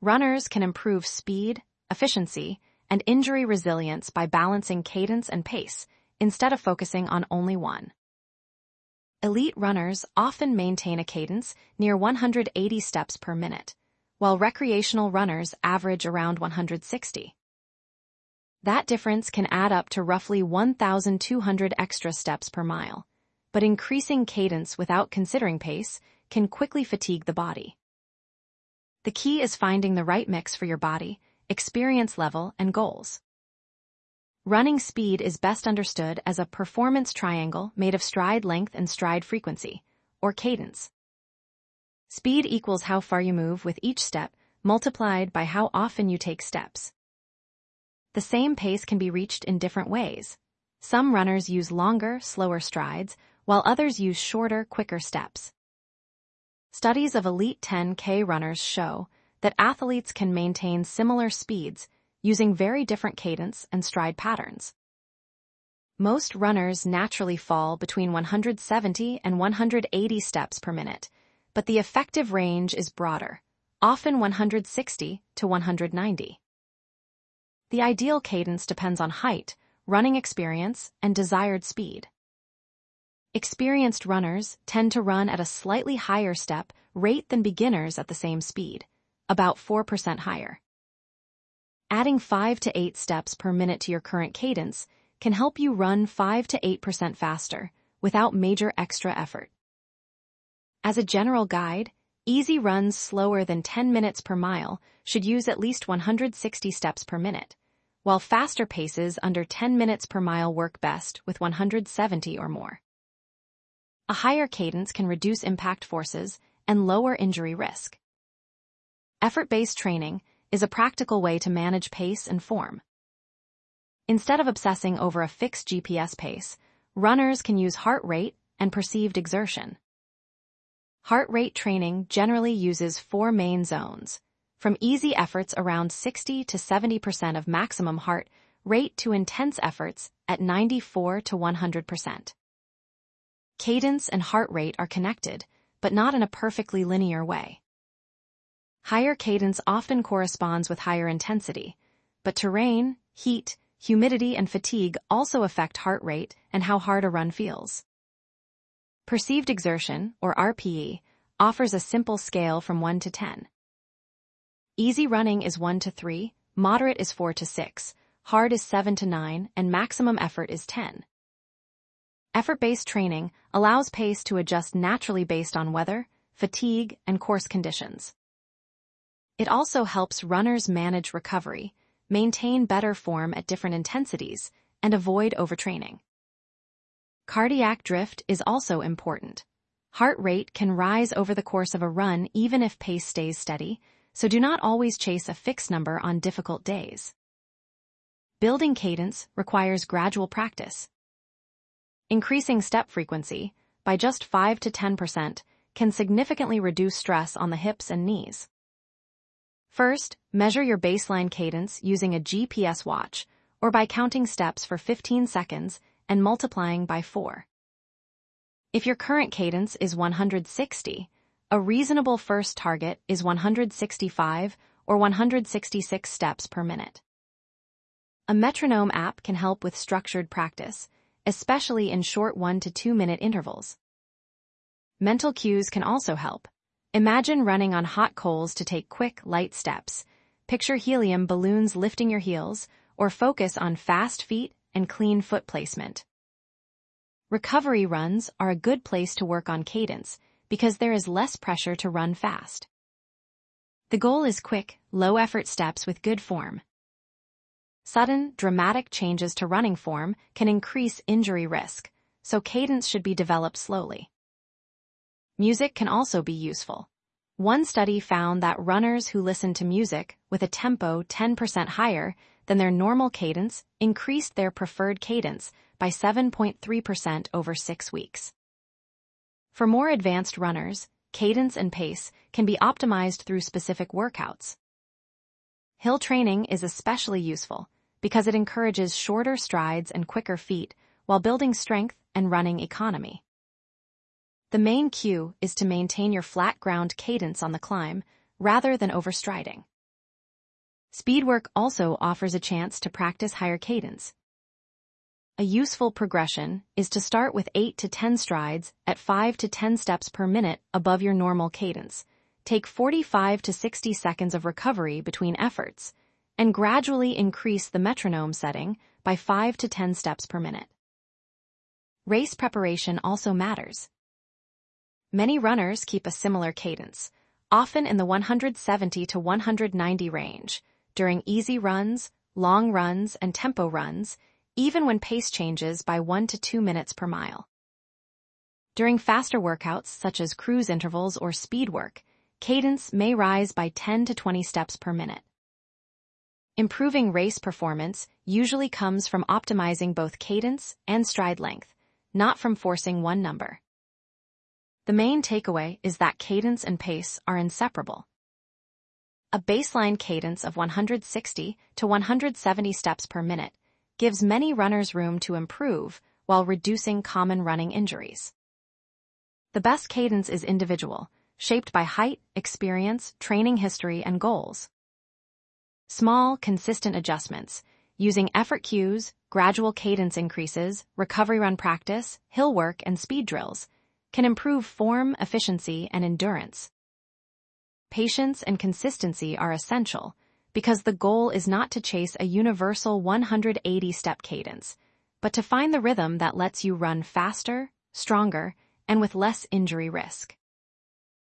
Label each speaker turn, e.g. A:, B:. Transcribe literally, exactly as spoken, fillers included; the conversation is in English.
A: Runners can improve speed, efficiency, and injury resilience by balancing cadence and pace, instead of focusing on only one. Elite runners often maintain a cadence near one hundred eighty steps per minute, while recreational runners average around one hundred sixty. That difference can add up to roughly one thousand two hundred extra steps per mile, but increasing cadence without considering pace can quickly fatigue the body. The key is finding the right mix for your body, experience level, and goals. Running speed is best understood as a performance triangle made of stride length and stride frequency, or cadence. Speed equals how far you move with each step, multiplied by how often you take steps. The same pace can be reached in different ways. Some runners use longer, slower strides, while others use shorter, quicker steps. Studies of elite ten K runners show that athletes can maintain similar speeds using very different cadence and stride patterns. Most runners naturally fall between one hundred seventy and one hundred eighty steps per minute, but the effective range is broader, often one hundred sixty to one hundred ninety. The ideal cadence depends on height, running experience, and desired speed. Experienced runners tend to run at a slightly higher step rate than beginners at the same speed, about four percent higher. Adding five to eight steps per minute to your current cadence can help you run five to eight percent faster without major extra effort. As a general guide, easy runs slower than ten minutes per mile should use at least one hundred sixty steps per minute, while faster paces under ten minutes per mile work best with one hundred seventy or more. A higher cadence can reduce impact forces and lower injury risk. Effort-based training is a practical way to manage pace and form. Instead of obsessing over a fixed G P S pace, runners can use heart rate and perceived exertion. Heart rate training generally uses four main zones, from easy efforts around sixty to seventy percent of maximum heart rate to intense efforts at ninety-four to one hundred percent. Cadence and heart rate are connected, but not in a perfectly linear way. Higher cadence often corresponds with higher intensity, but terrain, heat, humidity, and fatigue also affect heart rate and how hard a run feels. Perceived exertion, or R P E, offers a simple scale from one to ten. Easy running is one to three, moderate is four to six, hard is seven to nine, and maximum effort is ten. Effort-based training allows pace to adjust naturally based on weather, fatigue, and course conditions. It also helps runners manage recovery, maintain better form at different intensities, and avoid overtraining. Cardiac drift is also important. Heart rate can rise over the course of a run even if pace stays steady, so do not always chase a fixed number on difficult days. Building cadence requires gradual practice. Increasing step frequency, by just five to ten percent, can significantly reduce stress on the hips and knees. First, measure your baseline cadence using a G P S watch or by counting steps for fifteen seconds and multiplying by four. If your current cadence is one hundred sixty, a reasonable first target is one hundred sixty-five or one hundred sixty-six steps per minute. A metronome app can help with structured practice, especially in short one to two minute intervals. Mental cues can also help. Imagine running on hot coals to take quick, light steps. Picture helium balloons lifting your heels, or focus on fast feet and clean foot placement. Recovery runs are a good place to work on cadence because there is less pressure to run fast. The goal is quick, low-effort steps with good form. Sudden, dramatic changes to running form can increase injury risk, so cadence should be developed slowly. Music can also be useful. One study found that runners who listened to music with a tempo ten percent higher than their normal cadence increased their preferred cadence by seven point three percent over six weeks. For more advanced runners, cadence and pace can be optimized through specific workouts. Hill training is especially useful because it encourages shorter strides and quicker feet while building strength and running economy. The main cue is to maintain your flat ground cadence on the climb rather than overstriding. Speed work also offers a chance to practice higher cadence. A useful progression is to start with eight to ten strides at five to ten steps per minute above your normal cadence. Take forty-five to sixty seconds of recovery between efforts, and gradually increase the metronome setting by five to ten steps per minute. Race preparation also matters. Many runners keep a similar cadence, often in the one hundred seventy to one hundred ninety range, during easy runs, long runs, and tempo runs, even when pace changes by one to two minutes per mile. During faster workouts such as cruise intervals or speed work, cadence may rise by ten to twenty steps per minute. Improving race performance usually comes from optimizing both cadence and stride length, not from forcing one number. The main takeaway is that cadence and pace are inseparable. A baseline cadence of one hundred sixty to one hundred seventy steps per minute gives many runners room to improve while reducing common running injuries. The best cadence is individual, shaped by height, experience, training history, and goals. Small, consistent adjustments, using effort cues, gradual cadence increases, recovery run practice, hill work, and speed drills, can improve form, efficiency, and endurance. Patience and consistency are essential because the goal is not to chase a universal one hundred eighty step cadence, but to find the rhythm that lets you run faster, stronger, and with less injury risk.